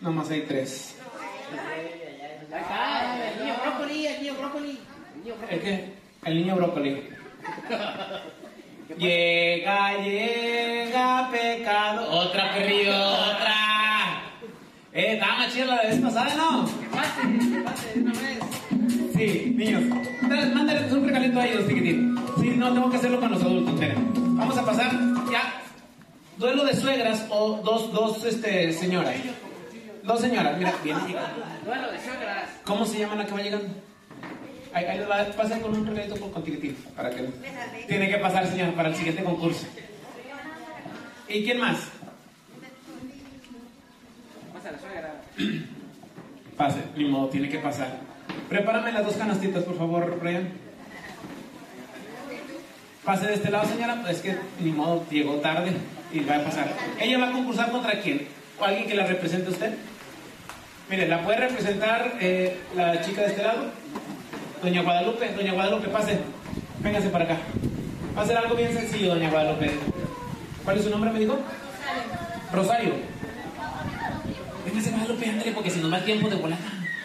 Nomás hay 3. El niño brócoli. ¿El qué? El niño brócoli. Llega pecado. Otra, perrillo, otra. Estaba más chida la de vez pasada, ¿no? Que pase de una vez. Sí, niños. Mándales un regalito a ellos, chiquitín. Sí, no, tengo que hacerlo con los adultos. Mira, vamos a pasar ya. Duelo de suegras o dos señoras. 2 señoras, mira, bien. Duelo de suegras. ¿Cómo se llama la que va llegando? Ahí les va a pasar con un regalito con chiquitín. Para que tiene que pasar, señor, para el siguiente concurso. ¿Y quién más? Pasa la suegra. Pase, ni modo, tiene que pasar. Prepárame las 2 canastitas, por favor, Brian. Pase de este lado, señora. Pues es que ni modo, llegó tarde y va a pasar. ¿Ella va a concursar contra quién? ¿O alguien que la represente a usted? Mire, la puede representar la chica de este lado. Doña Guadalupe, pase. Véngase para acá. Va a ser algo bien sencillo, doña Guadalupe. ¿Cuál es su nombre, me dijo? Rosario. Véngase, Guadalupe, ándale, porque si nos va el tiempo de volada.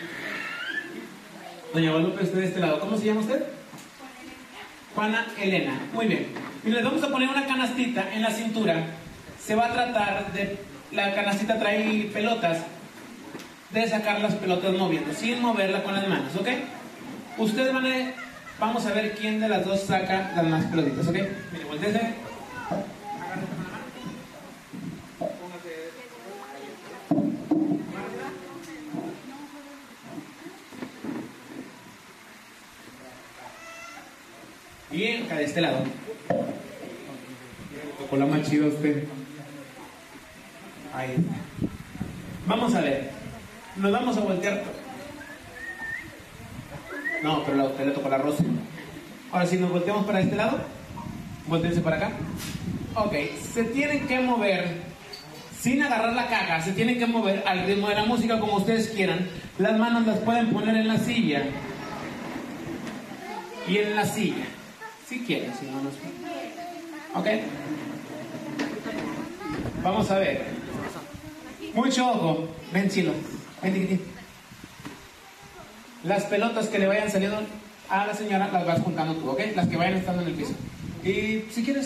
Doña Guadalupe, usted de este lado. ¿Cómo se llama usted? Juana Elena. Muy bien. Y les vamos a poner una canastita en la cintura. Se va a tratar de... La canastita trae pelotas. De sacar las pelotas moviendo, sin moverla con las manos, ¿ok? Ustedes vamos a ver quién de las 2 saca las más pelotitas, ¿ok? Mire, volteese. Agárrate con la mano. Póngase. Bien, acá de este lado. Tocó la más chida usted. Ahí está. Vamos a ver. Nos vamos a voltear. No, pero a usted le tocó la rosa. Ahora si nos volteamos para este lado, volteense para acá. Ok, se tienen que mover sin agarrar la caja, se tienen que mover al ritmo de la música como ustedes quieran. Las manos las pueden poner en la silla. Y en la silla. Si quieren, si no, no. Ok. Vamos a ver. Mucho ojo. Ven, chilo. Ven, tiquitín. Las pelotas que le vayan saliendo a la señora las vas juntando tú, ¿ok? Las que vayan estando en el piso. Y si quieres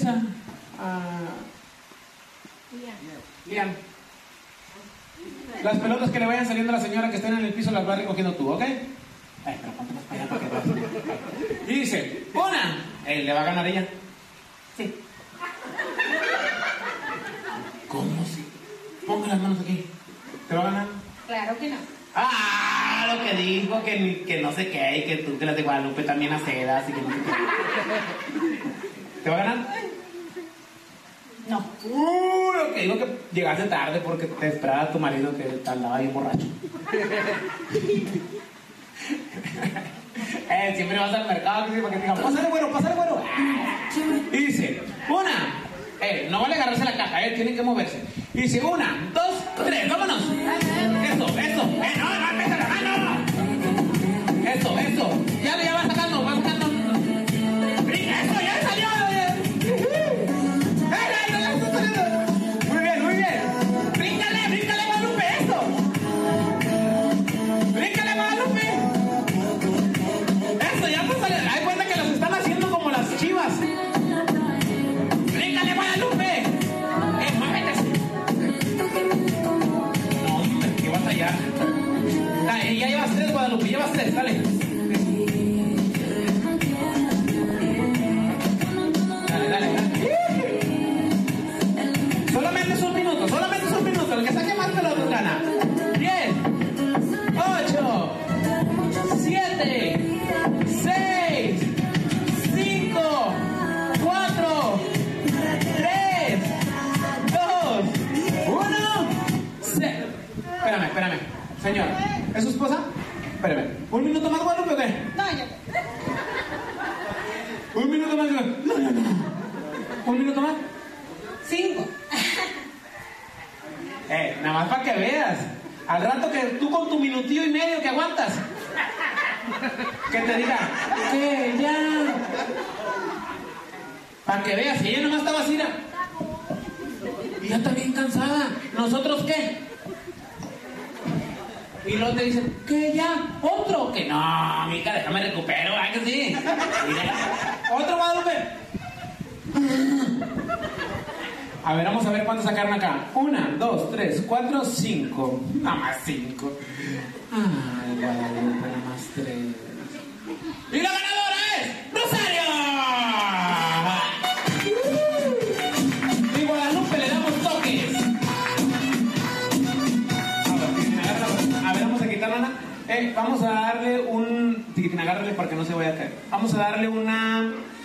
Liam. Las pelotas que le vayan saliendo a la señora que estén en el piso las vas recogiendo tú, ¿ok? Ay, pero ponte más para allá para que veas. Y dice, ¡una! ¿Le va a ganar ella? Sí. ¿Cómo sí? Ponga las manos aquí. ¿Te va a ganar? Claro que no. Ah, lo que dijo, que no sé qué, y que tú, que las de Guadalupe también acedas y que no sé qué. ¿Te va a ganar? No. Lo que digo que llegaste tarde porque te esperaba tu marido que andaba bien borracho. Siempre vas al mercado para que te digan, pásale güero. Y dice, una. No vale agarrarse la caja, tienen que moverse. Y dice, 1, 2, 3, vámonos. Eso. No, empieza la mano. Eso. Ya va sacando. Eso, ya salió. Muy bien. Bríncale, Guadalupe, eso. Bríncale, Guadalupe. Eso, ya pues sale. Hay cuenta que las están haciendo como las chivas. Bríncale, Guadalupe. Muévete. No, hombre, que vas allá. Ya llevas 3, Guadalupe, dale. Dale. Solamente es un minuto, el que saque más pelotas gana. 10, 8, 7, 6, 5, 4, 3, 2, 1. Espérame. Señor, ¿es su esposa? Espérame. ¿Un minuto más, Guadalupe, o qué? No, ya. ¿Un minuto más? No. ¿Un minuto más? 5. Nada más para que veas. Al rato que tú con tu minutillo y medio que aguantas, que te diga, ¿qué? Ya. Para que veas, si ella nomás estaba así, y ya está bien cansada. ¿Nosotros qué? Y luego te dicen, ¿qué ya? ¿Otro? Que no, mica, déjame recupero, ¿verdad que sí? Mira. ¿Otro, Guadalupe? A ver, vamos a ver cuántos sacaron acá. 1, 2, 3, 4, 5. Nada más 5. Ay, Guadalupe, nada más 3. ¡Y la ganadora es Rosario! Y Guadalupe le damos toques. A ver, vamos a quitarla. Vamos a darle un... Tiquitín, agárrale para que no se vaya a caer. Vamos a darle una...